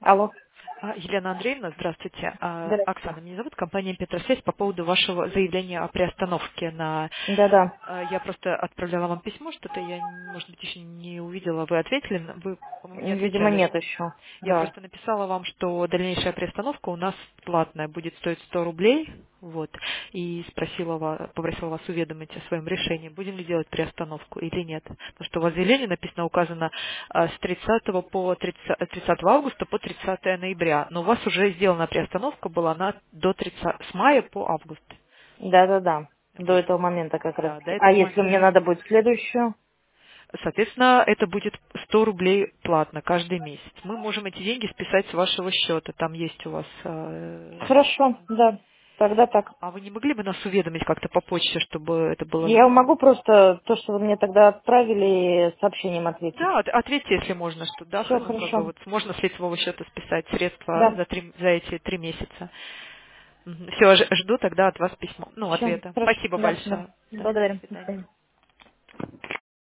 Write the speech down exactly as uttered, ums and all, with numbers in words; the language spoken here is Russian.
Алло. А, Елена Андреевна, здравствуйте. А, Здравствуйте. Оксана, меня зовут, компания Петросвязь по поводу вашего заявления о приостановке на... Да-да. а, Я просто отправляла вам письмо, что-то я, может быть, еще не увидела. Вы ответили? Вы, по-моему, не Видимо, отвечали. нет еще. Я Да. просто написала вам, что дальнейшая приостановка у нас платная, будет стоить сто рублей, вот, и спросила вас, попросила вас уведомить о своем решении, будем ли делать приостановку или нет. Потому что у вас в заявлении написано, указано а, с тридцатого по тридцатого, тридцатого августа по тридцатого ноября, но у вас уже сделана приостановка была на до тридцатого, с мая по август. Да-да-да. До Вот. этого момента как раз Да, до таки. А этого если момента. мне надо будет следующую? Соответственно, это будет сто рублей платно каждый месяц. Мы можем эти деньги списать с вашего счета. Там есть у вас... э, Хорошо, да. Тогда так. А вы не могли бы нас уведомить как-то по почте, чтобы это было... Я могу просто то, что вы мне тогда отправили, сообщением ответить. Да, от- ответьте, если можно, что да, Все х- ну как бы хорошо. вот можно с лицевого счета списать средства Да. за, три, за эти три месяца. Все, жду тогда от вас письмо, ну, Все ответа. хорошо. Спасибо Да, да. большое. Да, до Благодарим. До свидания. свидания.